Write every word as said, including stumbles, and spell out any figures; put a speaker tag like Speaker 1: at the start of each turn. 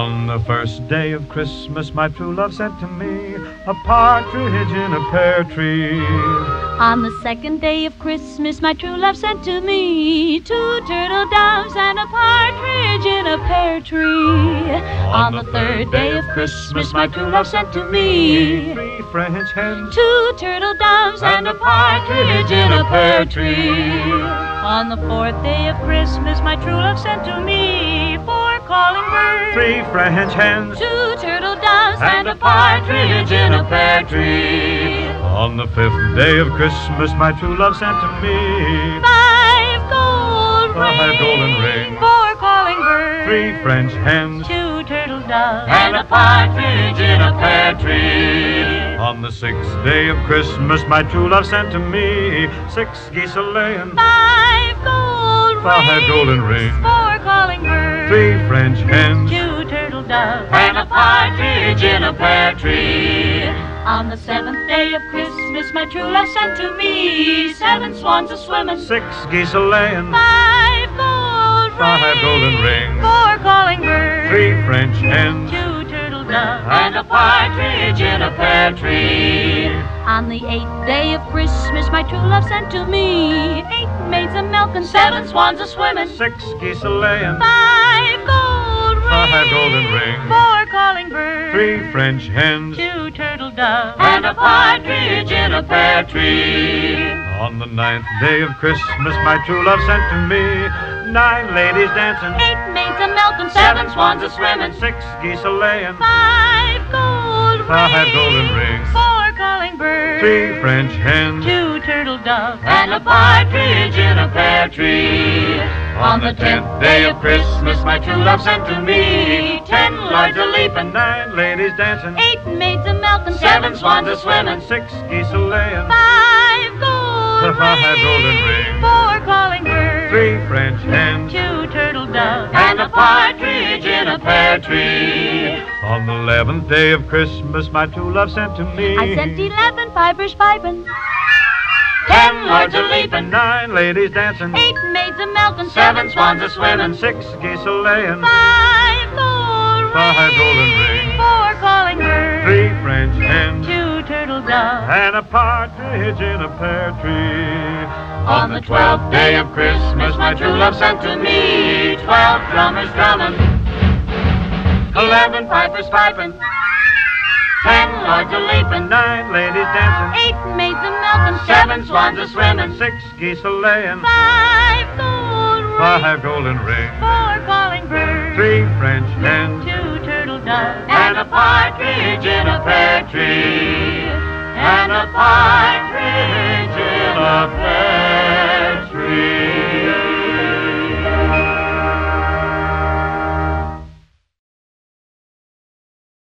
Speaker 1: On the first day of Christmas, my true love sent to me a partridge in a pear tree.
Speaker 2: On the second day of Christmas, my true love sent to me two turtle doves and a partridge in a pear tree. On the third day of Christmas, my true love sent to me
Speaker 1: three French hens,
Speaker 2: two turtle doves and a partridge in a pear tree. On the fourth day of Christmas, my true love sent to me four calling birds,
Speaker 1: three French hens,
Speaker 2: two turtle doves and a partridge in a pear tree.
Speaker 1: On the fifth day of Christmas, my true love sent to me
Speaker 2: five gold
Speaker 1: five
Speaker 2: rings,
Speaker 1: golden rings,
Speaker 2: four calling birds,
Speaker 1: three French hens,
Speaker 2: two turtle doves and a partridge in a pear tree.
Speaker 1: On the sixth day of Christmas, my true love sent to me six geese a-laying,
Speaker 2: Five gold
Speaker 1: five
Speaker 2: rings,
Speaker 1: golden rings,
Speaker 2: four calling birds,
Speaker 1: three French hens,
Speaker 2: two turtle doves and a partridge in a pear tree. On the seventh day of Christmas, my true love sent to me seven swans a-swimming,
Speaker 1: six geese a-laying,
Speaker 2: five gold
Speaker 1: five
Speaker 2: rings,
Speaker 1: golden rings,
Speaker 2: four calling birds,
Speaker 1: three French hens,
Speaker 2: two turtle doves and a partridge in a pear tree. On the eighth day of Christmas, my true love sent to me eight maids a-milking, seven swans a-swimming,
Speaker 1: six geese a-laying,
Speaker 2: five gold rings,
Speaker 1: five golden rings,
Speaker 2: four calling birds,
Speaker 1: three French hens,
Speaker 2: two turtle doves and a partridge in a pear tree.
Speaker 1: On the ninth day of Christmas, my true love sent to me nine ladies dancing,
Speaker 2: Eight maids a-milking, seven swans a-swimming,
Speaker 1: six geese a-laying,
Speaker 2: five gold
Speaker 1: five
Speaker 2: rings,
Speaker 1: golden rings,
Speaker 2: four calling birds,
Speaker 1: three French hens,
Speaker 2: two turtle doves and a partridge in a pear tree.
Speaker 1: On the tenth day of Christmas, my true love sent to me
Speaker 2: ten lords a-leaping,
Speaker 1: nine ladies dancing,
Speaker 2: eight maids a-milking,
Speaker 1: seven swans a-swimming, six geese a-laying,
Speaker 2: five gold
Speaker 1: five
Speaker 2: rings,
Speaker 1: golden rings,
Speaker 2: four calling birds,
Speaker 1: three French hens,
Speaker 2: two turtle doves and a partridge in a pear tree.
Speaker 1: On the eleventh day of Christmas, my true love sent to me
Speaker 2: I sent eleven pipers piping,
Speaker 1: ten lords a-leaping, nine ladies dancing,
Speaker 2: eight maids a-milking,
Speaker 1: seven swans a-swimming, six geese a-laying,
Speaker 2: five gold
Speaker 1: five
Speaker 2: rings,
Speaker 1: golden rings,
Speaker 2: four calling birds,
Speaker 1: three French hens,
Speaker 2: two turtle doves
Speaker 1: and a partridge in a pear tree.
Speaker 2: On the twelfth day of Christmas, my true love sent to me twelve drummers drumming,
Speaker 1: Eleven pipers piping,
Speaker 2: ten lords a-leaping,
Speaker 1: nine ladies dancing,
Speaker 2: eight maids a-milking,
Speaker 1: seven swans a-swimming, six geese a-laying,
Speaker 2: five gold rings,
Speaker 1: five golden rings,
Speaker 2: four calling birds,
Speaker 1: three French hens,
Speaker 2: two turtle doves
Speaker 1: and a partridge in a pear tree, and a partridge in a pear tree.